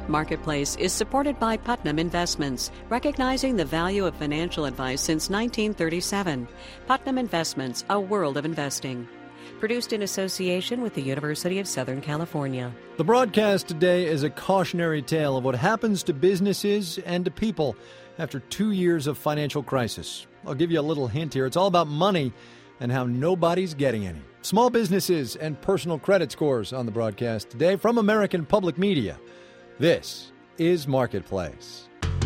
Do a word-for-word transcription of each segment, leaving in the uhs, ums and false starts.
Marketplace is supported by Putnam Investments, recognizing the value of financial advice since nineteen thirty-seven. Putnam Investments, a world of investing. Produced in association with the University of Southern California. The broadcast today is a cautionary tale of what happens to businesses and to people after two years of financial crisis. I'll give you a little hint here. It's all about money and how nobody's getting any. Small businesses and personal credit scores on the broadcast today from American Public Media. This is Marketplace.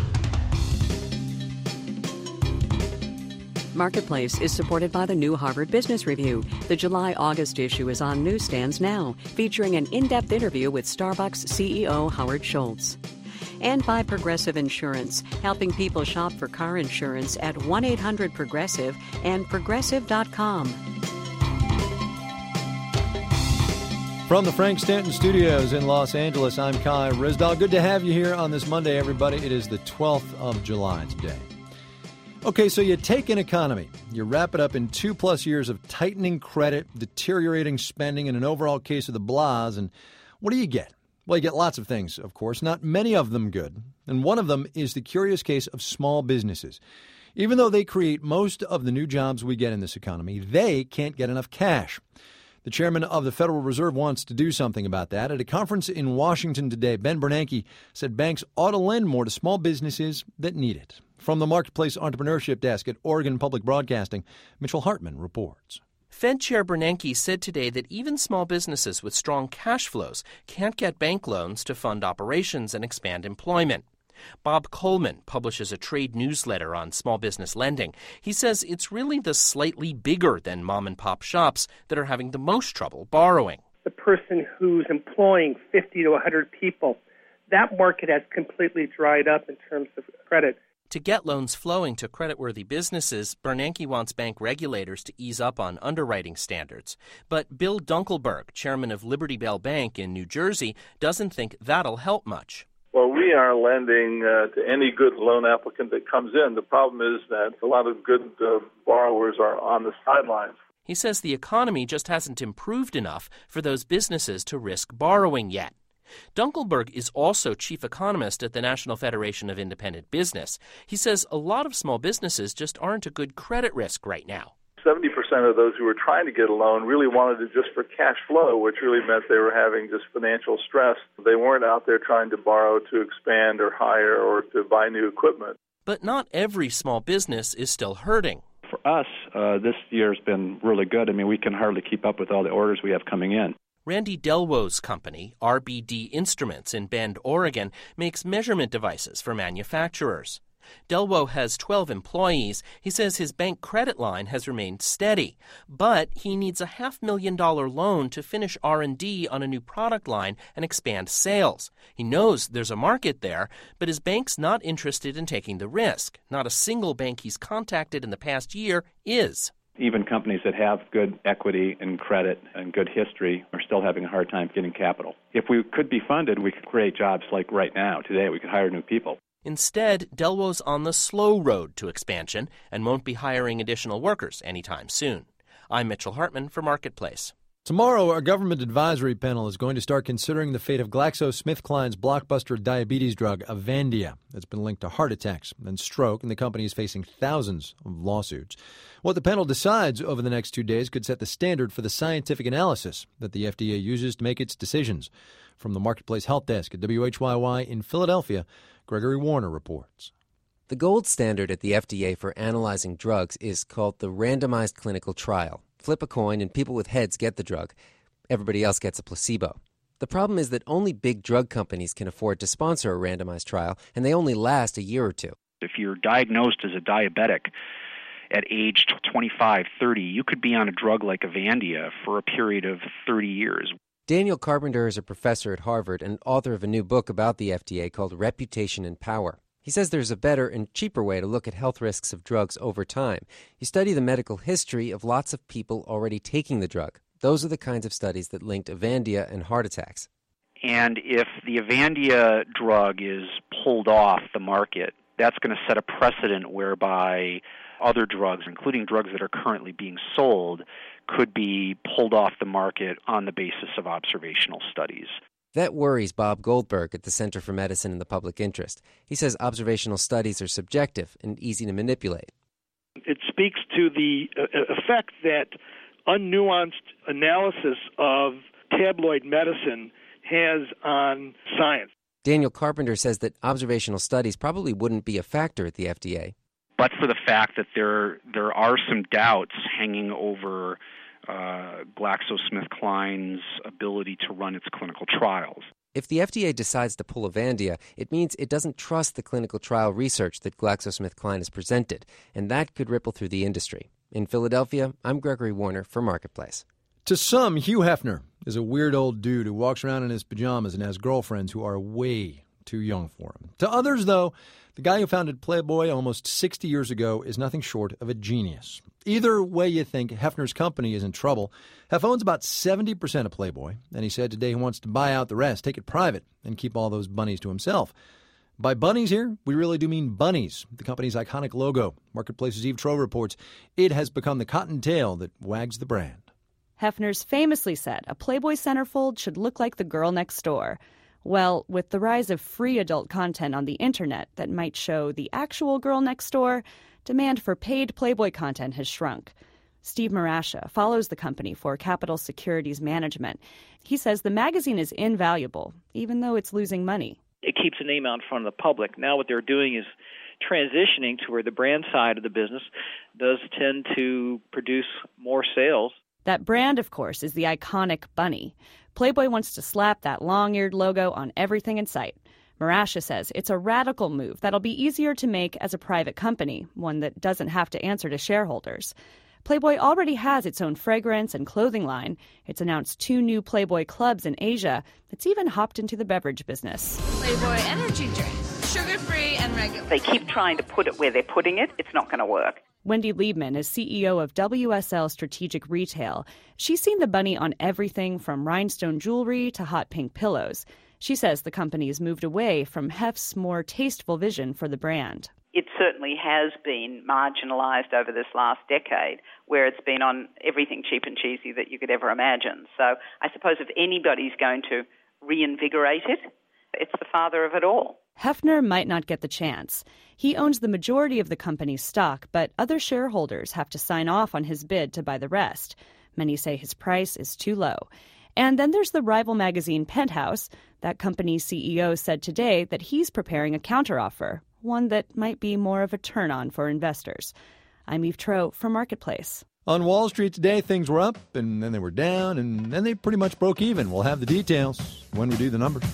Marketplace is supported by the new Harvard Business Review. The July-August issue is on newsstands now, featuring an in-depth interview with Starbucks C E O Howard Schultz. And by Progressive Insurance, helping people shop for car insurance at one eight hundred progressive and progressive dot com. From the Frank Stanton Studios in Los Angeles, I'm Kai Ryssdal. Good to have you here on this Monday, everybody. It is the twelfth of July today. Okay, so you take an economy, you wrap it up in two-plus years of tightening credit, deteriorating spending, and an overall case of the blahs, and what do you get? Well, you get lots of things, of course, not many of them good. And one of them is the curious case of small businesses. Even though they create most of the new jobs we get in this economy, they can't get enough cash. The chairman of the Federal Reserve wants to do something about that. At a conference in Washington today, Ben Bernanke said banks ought to lend more to small businesses that need it. From the Marketplace Entrepreneurship Desk at Oregon Public Broadcasting, Mitchell Hartman reports. Fed Chair Bernanke said today that even small businesses with strong cash flows can't get bank loans to fund operations and expand employment. Bob Coleman publishes a trade newsletter on small business lending. He says it's really the slightly bigger than mom-and-pop shops that are having the most trouble borrowing. The person who's employing fifty to one hundred people, that market has completely dried up in terms of credit. To get loans flowing to creditworthy businesses, Bernanke wants bank regulators to ease up on underwriting standards. But Bill Dunkelberg, chairman of Liberty Bell Bank in New Jersey, doesn't think that'll help much. Well, we are lending uh, to any good loan applicant that comes in. The problem is that a lot of good uh, borrowers are on the sidelines. He says the economy just hasn't improved enough for those businesses to risk borrowing yet. Dunkelberg is also chief economist at the National Federation of Independent Business. He says a lot of small businesses just aren't a good credit risk right now. seventy percent of those who were trying to get a loan really wanted it just for cash flow, which really meant they were having just financial stress. They weren't out there trying to borrow to expand or hire or to buy new equipment. But not every small business is still hurting. For us, uh, this year's been really good. I mean, we can hardly keep up with all the orders we have coming in. Randy Delwo's company, R B D Instruments in Bend, Oregon, makes measurement devices for manufacturers. Delwo has twelve employees. He says his bank credit line has remained steady, but he needs a half million dollar loan to finish R and D on a new product line and expand sales. He knows there's a market there, but his bank's not interested in taking the risk. Not a single bank he's contacted in the past year is. Even companies that have good equity and credit and good history are still having a hard time getting capital. If we could be funded, we could create jobs like right now, today. We could hire new people. Instead, Delwo's on the slow road to expansion and won't be hiring additional workers anytime soon. I'm Mitchell Hartman for Marketplace. Tomorrow, our government advisory panel is going to start considering the fate of GlaxoSmithKline's blockbuster diabetes drug, Avandia. It's been linked to heart attacks and stroke, and the company is facing thousands of lawsuits. What the panel decides over the next two days could set the standard for the scientific analysis that the F D A uses to make its decisions. From the Marketplace Health Desk at W H Y Y in Philadelphia, Gregory Warner reports. The gold standard at the F D A for analyzing drugs is called the randomized clinical trial. Flip a coin and people with heads get the drug. Everybody else gets a placebo. The problem is that only big drug companies can afford to sponsor a randomized trial, and they only last a year or two. If you're diagnosed as a diabetic at age twenty-five, thirty, you could be on a drug like Avandia for a period of thirty years. Daniel Carpenter is a professor at Harvard and author of a new book about the F D A called Reputation and Power. He says there's a better and cheaper way to look at health risks of drugs over time. You study the medical history of lots of people already taking the drug. Those are the kinds of studies that linked Avandia and heart attacks. And if the Avandia drug is pulled off the market, that's going to set a precedent whereby other drugs, including drugs that are currently being sold, could be pulled off the market on the basis of observational studies. That worries Bob Goldberg at the Center for Medicine and the Public Interest. He says observational studies are subjective and easy to manipulate. It speaks to the effect that unnuanced analysis of tabloid medicine has on science. Daniel Carpenter says that observational studies probably wouldn't be a factor at the F D A. But for the fact that there there are some doubts hanging over uh, GlaxoSmithKline's ability to run its clinical trials. If the F D A decides to pull Avandia, it means it doesn't trust the clinical trial research that GlaxoSmithKline has presented, and that could ripple through the industry. In Philadelphia, I'm Gregory Warner for Marketplace. To some, Hugh Hefner is a weird old dude who walks around in his pajamas and has girlfriends who are way too young for him. To others, though, the guy who founded Playboy almost sixty years ago is nothing short of a genius. Either way you think, Hefner's company is in trouble. Hef owns about seventy percent of Playboy, and he said today he wants to buy out the rest, take it private, and keep all those bunnies to himself. By bunnies here, we really do mean bunnies, the company's iconic logo. Marketplace's Eve Troe reports it has become the cottontail that wags the brand. Hefner's famously said a Playboy centerfold should look like the girl next door. Well, with the rise of free adult content on the internet that might show the actual girl next door, demand for paid Playboy content has shrunk. Steve Marascia follows the company for Capital Securities Management. He says the magazine is invaluable, even though it's losing money. It keeps the name out in front of the public. Now what they're doing is transitioning to where the brand side of the business does tend to produce more sales. That brand, of course, is the iconic bunny. Playboy wants to slap that long-eared logo on everything in sight. Marascia says it's a radical move that'll be easier to make as a private company, one that doesn't have to answer to shareholders. Playboy already has its own fragrance and clothing line. It's announced two new Playboy clubs in Asia. It's even hopped into the beverage business. Playboy energy drink, sugar-free and regular. They keep trying to put it where they're putting it. It's not going to work. Wendy Liebman is C E O of W S L Strategic Retail. She's seen the bunny on everything from rhinestone jewelry to hot pink pillows. She says the company has moved away from Hef's more tasteful vision for the brand. It certainly has been marginalized over this last decade, where it's been on everything cheap and cheesy that you could ever imagine. So I suppose if anybody's going to reinvigorate it, it's the father of it all. Hefner might not get the chance. He owns the majority of the company's stock, but other shareholders have to sign off on his bid to buy the rest. Many say his price is too low. And then there's the rival magazine Penthouse. That company's C E O said today that he's preparing a counteroffer, one that might be more of a turn-on for investors. I'm Eve Troe for Marketplace. On Wall Street today, things were up, and then they were down, and then they pretty much broke even. We'll have the details when we do the numbers.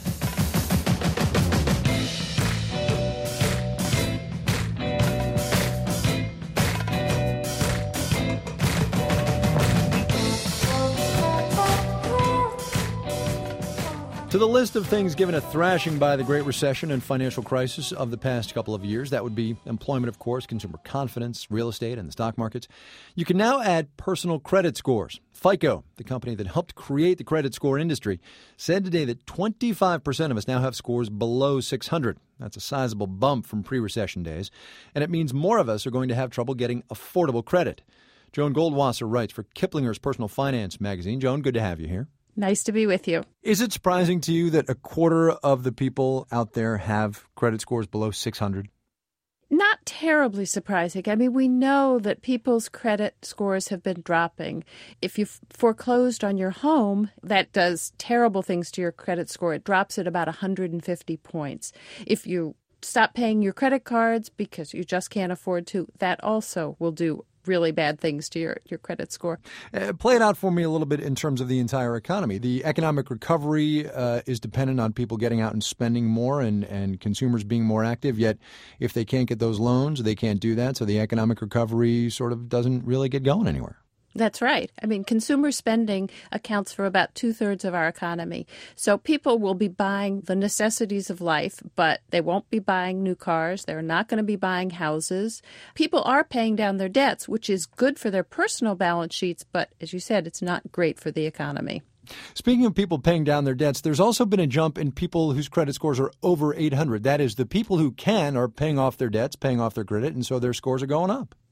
To the list of things given a thrashing by the Great Recession and financial crisis of the past couple of years, that would be employment, of course, consumer confidence, real estate, and the stock markets. You can now add personal credit scores. FICO, the company that helped create the credit score industry, said today that twenty-five percent of us now have scores below six hundred. That's a sizable bump from pre-recession days, and it means more of us are going to have trouble getting affordable credit. Joan Goldwasser writes for Kiplinger's Personal Finance magazine. Joan, good to have you here. Nice to be with you. Is it surprising to you that a quarter of the people out there have credit scores below six hundred? Not terribly surprising. I mean, we know that people's credit scores have been dropping. If you've foreclosed on your home, that does terrible things to your credit score. It drops at about one hundred fifty points. If you stop paying your credit cards because you just can't afford to, that also will do really bad things to your, your credit score. Uh, play it out for me a little bit in terms of the entire economy. The economic recovery uh, is dependent on people getting out and spending more and, and consumers being more active, yet if they can't get those loans, they can't do that, so the economic recovery sort of doesn't really get going anywhere. That's right. I mean, consumer spending accounts for about two-thirds of our economy. So people will be buying the necessities of life, but they won't be buying new cars. They're not going to be buying houses. People are paying down their debts, which is good for their personal balance sheets, but as you said, it's not great for the economy. Speaking of people paying down their debts, there's also been a jump in people whose credit scores are over eight hundred. That is, the people who can are paying off their debts, paying off their credit, and so their scores are going up.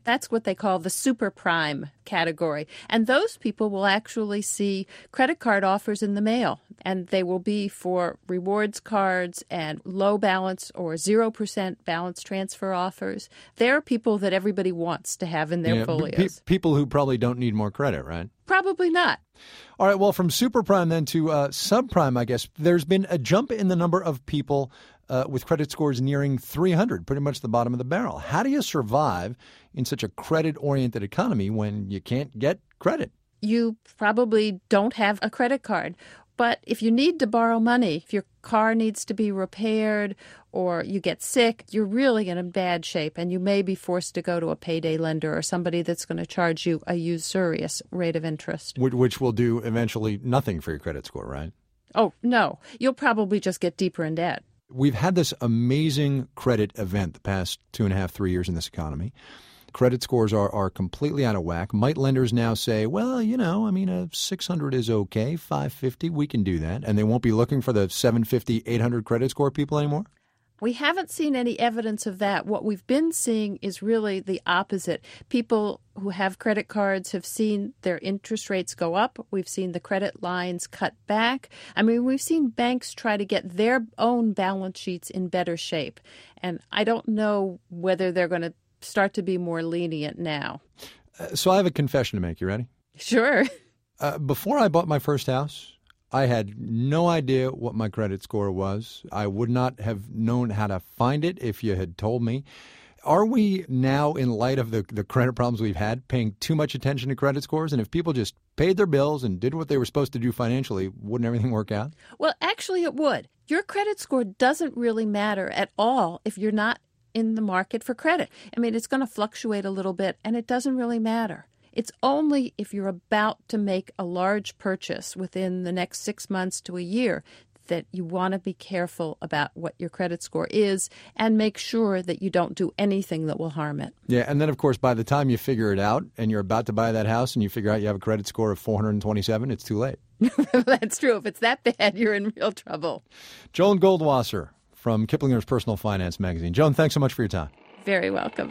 That's what they call the super prime category. And those people will actually see credit card offers in the mail. And they will be for rewards cards and low balance or zero percent balance transfer offers. They're people that everybody wants to have in their yeah, folios. Pe- people who probably don't need more credit, right? Probably not. All right, well, from super prime then to uh, subprime, I guess, there's been a jump in the number of people uh, with credit scores nearing three hundred, pretty much the bottom of the barrel. How do you survive in such a credit-oriented economy when you can't get credit? You probably don't have a credit card. But if you need to borrow money, if your car needs to be repaired or you get sick, you're really in a bad shape, and you may be forced to go to a payday lender or somebody that's going to charge you a usurious rate of interest. Which will do eventually nothing for your credit score, right? Oh, no. You'll probably just get deeper in debt. We've had this amazing credit event the past two and a half, three years in this economy. Credit scores are, are completely out of whack. Might lenders now say, well, you know, I mean, a six hundred is okay, five fifty, we can do that. And they won't be looking for the seven fifty, eight hundred credit score people anymore? We haven't seen any evidence of that. What we've been seeing is really the opposite. People who have credit cards have seen their interest rates go up. We've seen the credit lines cut back. I mean, we've seen banks try to get their own balance sheets in better shape. And I don't know whether they're going to start to be more lenient now. Uh, so I have a confession to make. You ready? Sure. Uh, before I bought my first house, I had no idea what my credit score was. I would not have known how to find it if you had told me. Are we now, in light of the, the credit problems we've had, paying too much attention to credit scores? And if people just paid their bills and did what they were supposed to do financially, wouldn't everything work out? Well, actually it would. Your credit score doesn't really matter at all if you're not in the market for credit. I mean, it's going to fluctuate a little bit, and it doesn't really matter. It's only if you're about to make a large purchase within the next six months to a year that you want to be careful about what your credit score is and make sure that you don't do anything that will harm it. Yeah, and then, of course, by the time you figure it out and you're about to buy that house and you figure out you have a credit score of four hundred twenty-seven, it's too late. That's true. If it's that bad, you're in real trouble. Joan Goldwasser from Kiplinger's Personal Finance Magazine. Joan, thanks so much for your time. Very welcome.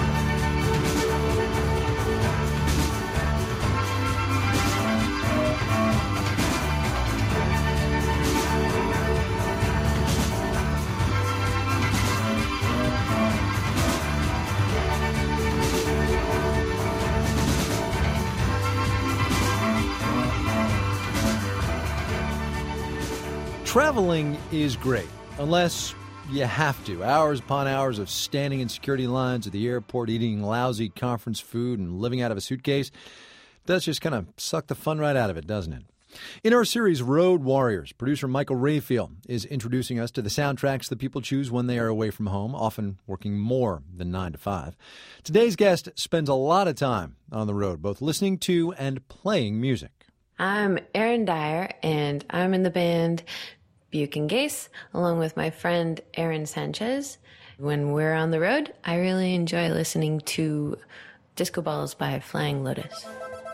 Traveling is great, unless you have to. Hours upon hours of standing in security lines at the airport, eating lousy conference food, and living out of a suitcase does just kind of suck the fun right out of it, doesn't it? In our series, Road Warriors, producer Michael Rayfield is introducing us to the soundtracks that people choose when they are away from home, often working more than nine to five. Today's guest spends a lot of time on the road, both listening to and playing music. I'm Erin Dyer, and I'm in the band Buchan Gase, along with my friend Aaron Sanchez. When we're on the road, I really enjoy listening to Disco Balls by Flying Lotus.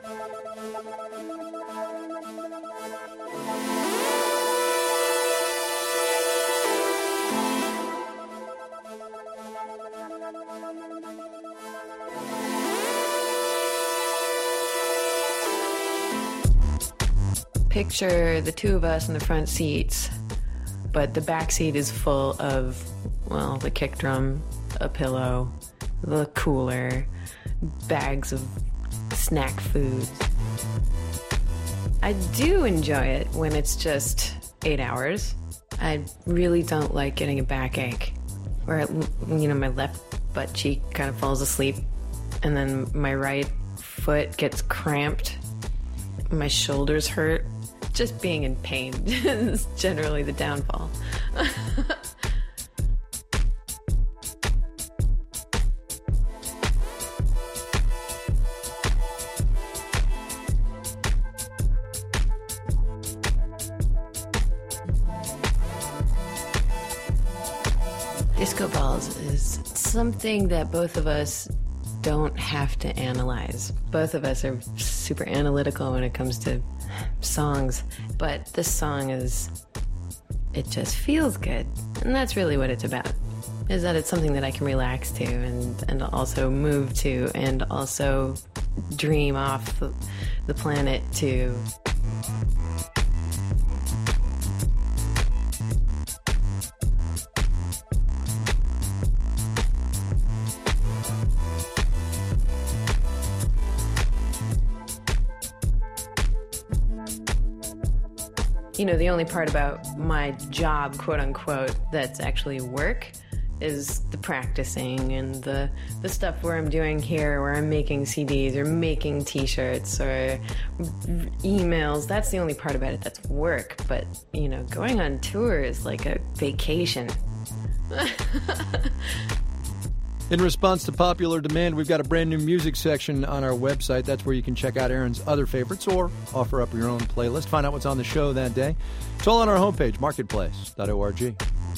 Picture the two of us in the front seats, but the back seat is full of, well, the kick drum, a pillow, the cooler, bags of snack foods. I do enjoy it when it's just eight hours. I really don't like getting a backache, where, you know, my left butt cheek kind of falls asleep, and then my right foot gets cramped, my shoulders hurt. Just being in pain is generally the downfall. Disco Balls is something that both of us don't have to analyze. Both of us are super analytical when it comes to songs, but this song is, it just feels good, and that's really what it's about. is that it's something that I can relax to and, and also move to and also dream off the, the planet to. You know, the only part about my job, quote unquote, that's actually work is the practicing and the the stuff where I'm doing here, where I'm making C Ds or making T-shirts or emails. That's the only part about it that's work. But, you know, going on tour is like a vacation. In response to popular demand, we've got a brand new music section on our website. That's where you can check out Erin's other favorites or offer up your own playlist. Find out what's on the show that day. It's all on our homepage, marketplace dot org.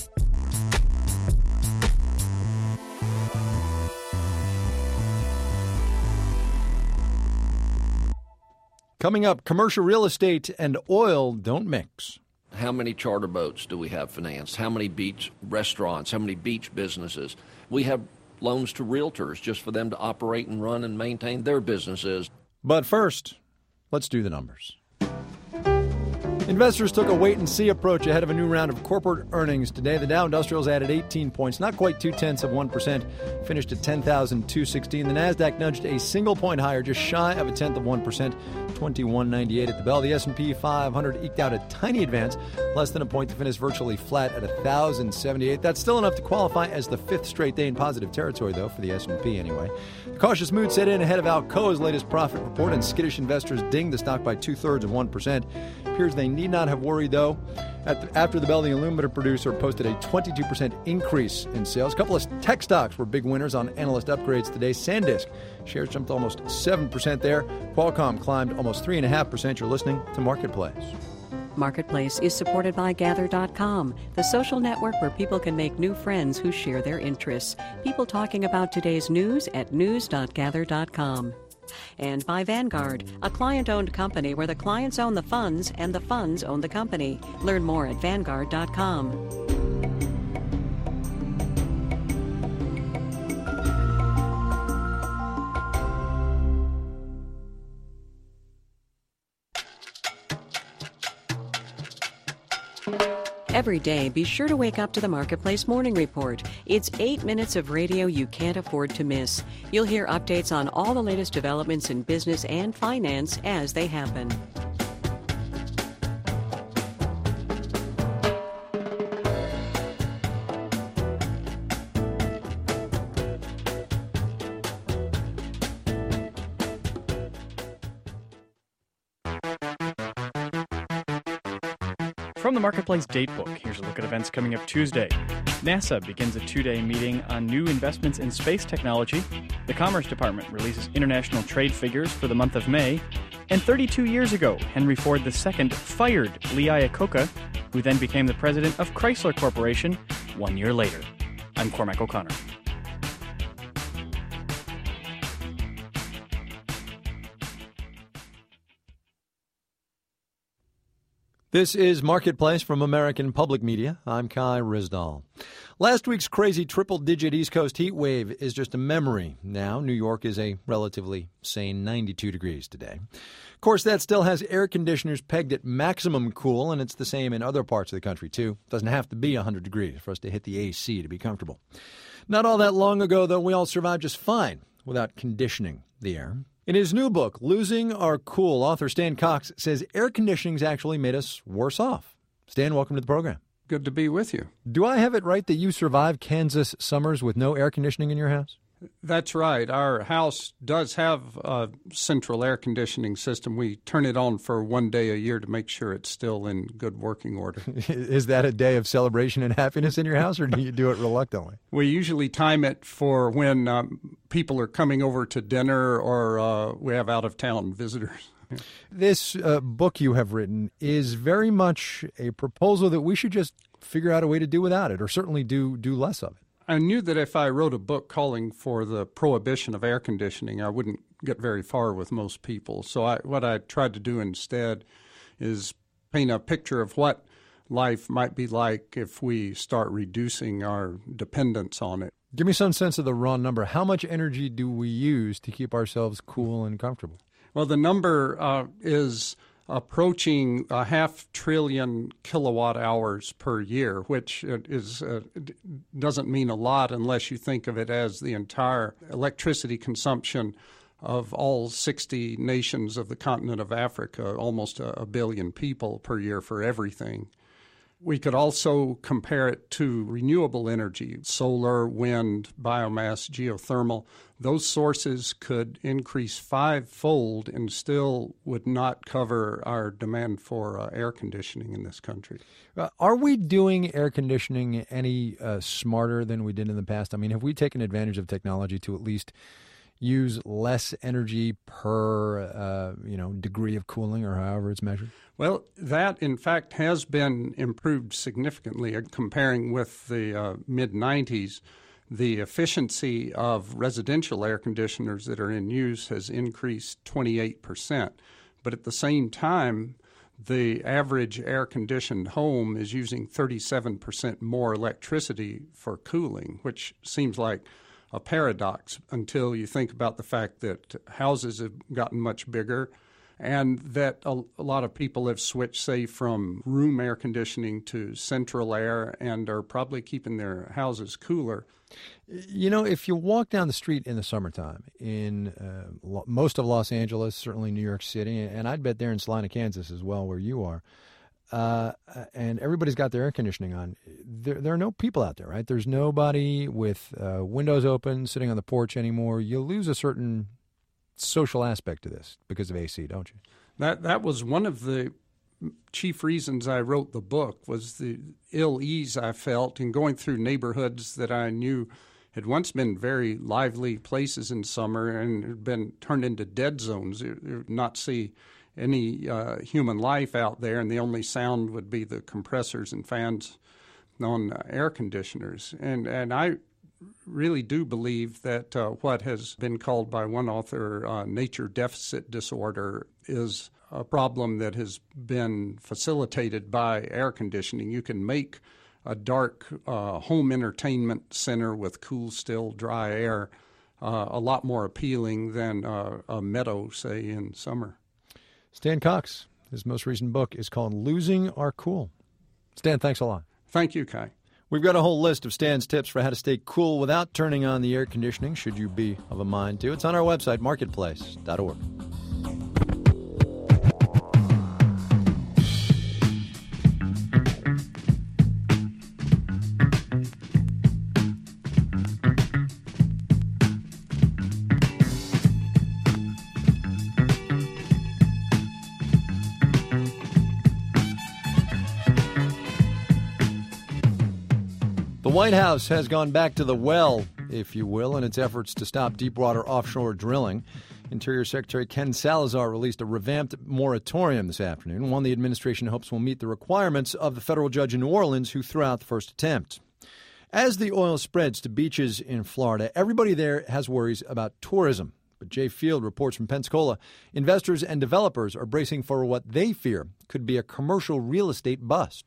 Coming up, commercial real estate and oil don't mix. How many charter boats do we have financed? How many beach restaurants? How many beach businesses? We have loans to realtors just for them to operate and run and maintain their businesses. But first, let's do the numbers. Investors took a wait-and-see approach ahead of a new round of corporate earnings today. The Dow Industrials added eighteen points, not quite two-tenths of one percent, finished at ten thousand two hundred sixteen. The Nasdaq nudged a single point higher, just shy of a tenth of one percent, twenty-one ninety-eight at the bell. The S and P five hundred eked out a tiny advance, less than a point to finish virtually flat at one thousand seventy-eight. That's still enough to qualify as the fifth straight day in positive territory, though, for the S and P anyway. The cautious mood set in ahead of Alcoa's latest profit report, and skittish investors dinged the stock by two-thirds of one percent. Appears they need not have worried, though. At the, after the bell, the aluminum producer posted a twenty-two percent increase in sales. A couple of tech stocks were big winners on analyst upgrades today. SanDisk shares jumped almost seven percent there. Qualcomm climbed almost three point five percent. You're listening to Marketplace. Marketplace is supported by Gather dot com, the social network where people can make new friends who share their interests. People talking about today's news at news dot gather dot com. And by Vanguard, a client-owned company where the clients own the funds and the funds own the company. Learn more at vanguard dot com. Every day, be sure to wake up to the Marketplace Morning Report. It's eight minutes of radio you can't afford to miss. You'll hear updates on all the latest developments in business and finance as they happen. From the Marketplace Datebook, here's a look at events coming up Tuesday. NASA begins a two-day meeting on new investments in space technology. The Commerce Department releases international trade figures for the month of May. And thirty-two years ago, Henry Ford the Second fired Lee Iacocca, who then became the president of Chrysler Corporation one year later. I'm Cormac O'Connor. This is Marketplace from American Public Media. I'm Kai Ryssdal. Last week's crazy triple-digit East Coast heat wave is just a memory. Now, New York is a relatively sane ninety-two degrees today. Of course, that still has air conditioners pegged at maximum cool, and it's the same in other parts of the country, too. It doesn't have to be one hundred degrees for us to hit the A C to be comfortable. Not all that long ago, though, we all survived just fine without conditioning the air. In his new book, Losing Our Cool, author Stan Cox says air conditioning's actually made us worse off. Stan, welcome to the program. Good to be with you. Do I have it right that you survived Kansas summers with no air conditioning in your house? That's right. Our house does have a central air conditioning system. We turn it on for one day a year to make sure it's still in good working order. Is that a day of celebration and happiness in your house, or do you do it reluctantly? We usually time it for when um, people are coming over to dinner or uh, we have out-of-town visitors. This uh, book you have written is very much a proposal that we should just figure out a way to do without it, or certainly do do less of it. I knew that if I wrote a book calling for the prohibition of air conditioning, I wouldn't get very far with most people. So I, what I tried to do instead is paint a picture of what life might be like if we start reducing our dependence on it. Give me some sense of the raw number. How much energy do we use to keep ourselves cool and comfortable? Well, the number uh, is approaching a half trillion kilowatt hours per year, which is uh, doesn't mean a lot unless you think of it as the entire electricity consumption of all sixty nations of the continent of Africa, almost a, a billion people per year for everything. We could also compare it to renewable energy, solar, wind, biomass, geothermal. Those sources could increase fivefold and still would not cover our demand for uh, air conditioning in this country. Uh, are we doing air conditioning any uh, smarter than we did in the past? I mean, have we taken advantage of technology to at least use less energy per uh, you know degree of cooling, or however it's measured? Well, that, in fact, has been improved significantly. Comparing with the uh, mid nineties, the efficiency of residential air conditioners that are in use has increased twenty-eight percent. But at the same time, the average air-conditioned home is using thirty-seven percent more electricity for cooling, which seems like a paradox until you think about the fact that houses have gotten much bigger and that a, a lot of people have switched, say, from room air conditioning to central air and are probably keeping their houses cooler. You know, if you walk down the street in the summertime in uh, lo- most of Los Angeles, certainly New York City, and I'd bet there in Salina, Kansas as well, where you are, uh, and everybody's got their air conditioning on, there, there are no people out there, right? There's nobody with uh, windows open, sitting on the porch anymore. You lose a certain social aspect to this because of A C, don't you? That that was one of the chief reasons I wrote the book, was the ill ease I felt in going through neighborhoods that I knew had once been very lively places in summer and had been turned into dead zones. You would not see any uh, human life out there, and the only sound would be the compressors and fans on uh, air conditioners. And and I really do believe that uh, what has been called by one author uh, nature deficit disorder is a problem that has been facilitated by air conditioning. You can make a dark uh, home entertainment center with cool, still, dry air uh, a lot more appealing than uh, a meadow, say, in summer. Stan Cox, his most recent book is called Losing Our Cool. Stan, thanks a lot. Thank you, Kai. We've got a whole list of Stan's tips for how to stay cool without turning on the air conditioning, should you be of a mind to. It's on our website, marketplace dot org. The White House has gone back to the well, if you will, in its efforts to stop deepwater offshore drilling. Interior Secretary Ken Salazar released a revamped moratorium this afternoon, one the administration hopes will meet the requirements of the federal judge in New Orleans who threw out the first attempt. As the oil spreads to beaches in Florida, everybody there has worries about tourism. But Jay Field reports from Pensacola, investors and developers are bracing for what they fear could be a commercial real estate bust.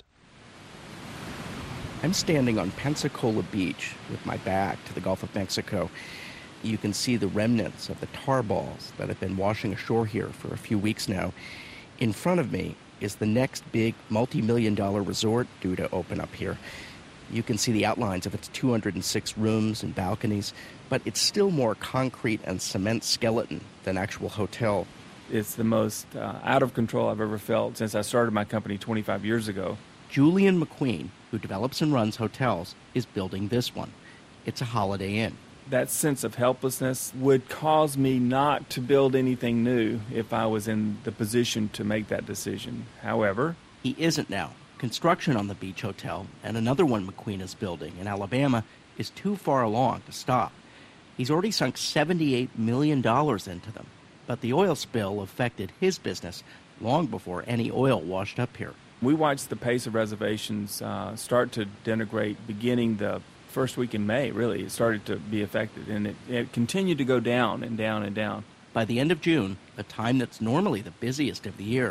I'm standing on Pensacola Beach with my back to the Gulf of Mexico. You can see the remnants of the tar balls that have been washing ashore here for a few weeks now. In front of me is the next big multi-million dollar resort due to open up here. You can see the outlines of its two hundred six rooms and balconies, but it's still more concrete and cement skeleton than actual hotel. It's the most uh, out of control I've ever felt since I started my company twenty-five years ago. Julian McQueen, who develops and runs hotels, is building this one. It's a Holiday Inn. That sense of helplessness would cause me not to build anything new if I was in the position to make that decision. However, he isn't now. Construction on the beach hotel and another one McQueen is building in Alabama is too far along to stop. He's already sunk seventy-eight million dollars into them, but the oil spill affected his business long before any oil washed up here. We watched the pace of reservations uh, start to denigrate beginning the first week in May, really. It started to be affected, and it, it continued to go down and down and down. By the end of June, the time that's normally the busiest of the year,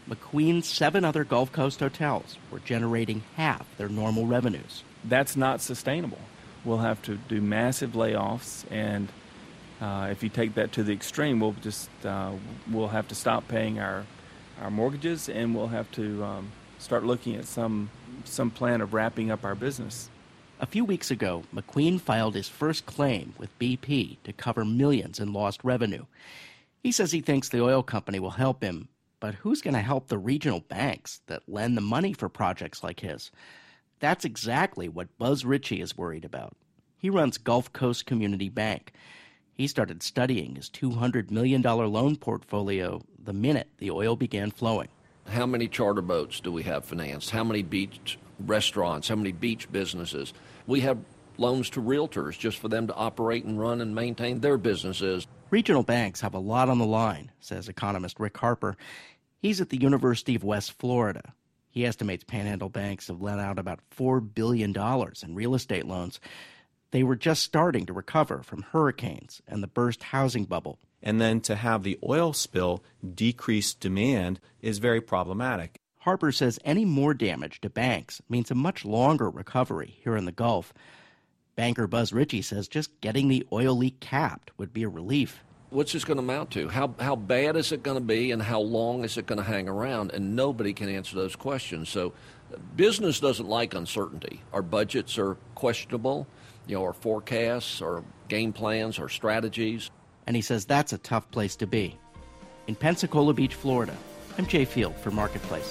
McQueen's seven other Gulf Coast hotels were generating half their normal revenues. That's not sustainable. We'll have to do massive layoffs, and uh, if you take that to the extreme, we'll just uh, we'll have to stop paying our our mortgages, and we'll have to um, start looking at some some plan of wrapping up our business. A few weeks ago, McQueen filed his first claim with B P to cover millions in lost revenue. He says he thinks the oil company will help him, but who's going to help the regional banks that lend the money for projects like his? That's exactly what Buzz Ritchie is worried about. He runs Gulf Coast Community Bank. He started studying his two hundred million dollars loan portfolio the minute the oil began flowing. How many charter boats do we have financed? How many beach restaurants? How many beach businesses? We have loans to realtors just for them to operate and run and maintain their businesses. Regional banks have a lot on the line, says economist Rick Harper. He's at the University of West Florida. He estimates Panhandle banks have lent out about four billion dollars in real estate loans. They were just starting to recover from hurricanes and the burst housing bubble. And then to have the oil spill decrease demand is very problematic. Harper says any more damage to banks means a much longer recovery here in the Gulf. Banker Buzz Ritchie says just getting the oil leak capped would be a relief. What's this going to amount to? How how bad is it going to be, and how long is it going to hang around? And nobody can answer those questions. So business doesn't like uncertainty. Our budgets are questionable. You know, our forecasts, our game plans, our strategies. And he says that's a tough place to be. In Pensacola Beach, Florida, I'm Jay Field for Marketplace.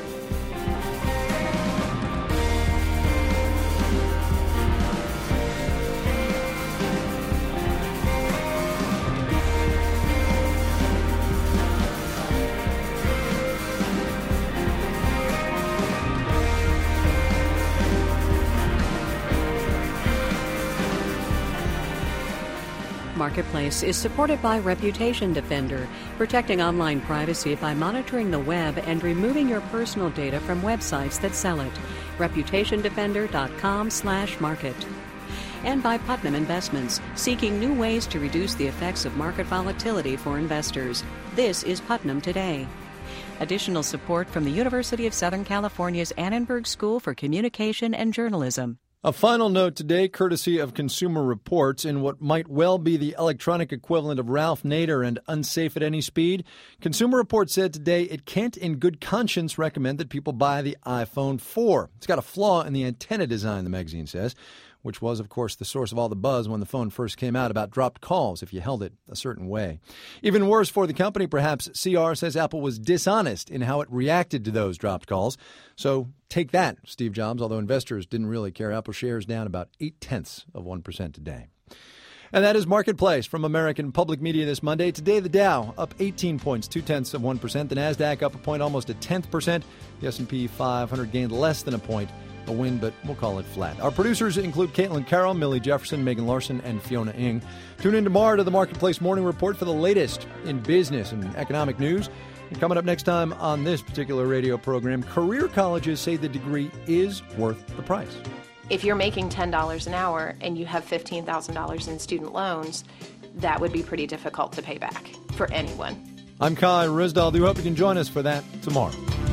Marketplace is supported by Reputation Defender, protecting online privacy by monitoring the web and removing your personal data from websites that sell it. reputation defender dot com slash market. And by Putnam Investments, seeking new ways to reduce the effects of market volatility for investors. This is Putnam Today. Additional support from the University of Southern California's Annenberg School for Communication and Journalism. A final note today, courtesy of Consumer Reports, in what might well be the electronic equivalent of Ralph Nader and Unsafe at Any Speed. Consumer Reports said today it can't in good conscience recommend that people buy the iPhone four. It's got a flaw in the antenna design, the magazine says, which was, of course, the source of all the buzz when the phone first came out about dropped calls if you held it a certain way. Even worse for the company, perhaps, C R says Apple was dishonest in how it reacted to those dropped calls. So take that, Steve Jobs, although investors didn't really care. Apple shares down about eight-tenths of one percent today. And that is Marketplace from American Public Media this Monday. Today, the Dow up eighteen points, two-tenths of one percent. The NASDAQ up a point, almost a tenth percent. The S and P five hundred gained less than a point. A win, but we'll call it flat. Our producers include Caitlin Carroll, Millie Jefferson, Megan Larson, and Fiona Ng. Tune in tomorrow to the Marketplace Morning Report for the latest in business and economic news. And coming up next time on this particular radio program, career colleges say the degree is worth the price. If you're making ten dollars an hour and you have fifteen thousand dollars in student loans, that would be pretty difficult to pay back for anyone. I'm Kai Risdal. Do hope you can join us for that tomorrow.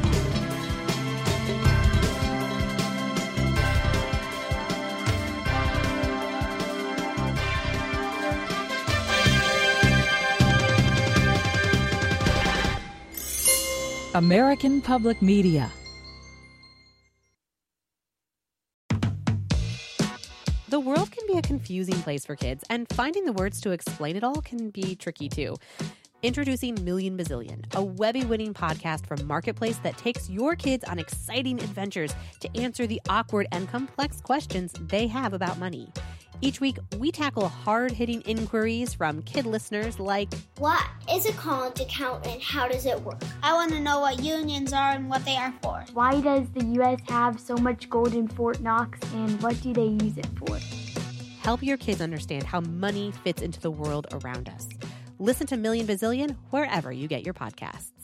American Public Media. The world can be a confusing place for kids, and finding the words to explain it all can be tricky too. Introducing Million Bazillion, a Webby-winning podcast from Marketplace that takes your kids on exciting adventures to answer the awkward and complex questions they have about money. Each week, we tackle hard-hitting inquiries from kid listeners like, what is a college account and how does it work? I want to know what unions are and what they are for. Why does the U S have so much gold in Fort Knox and what do they use it for? Help your kids understand how money fits into the world around us. Listen to Million Bazillion wherever you get your podcasts.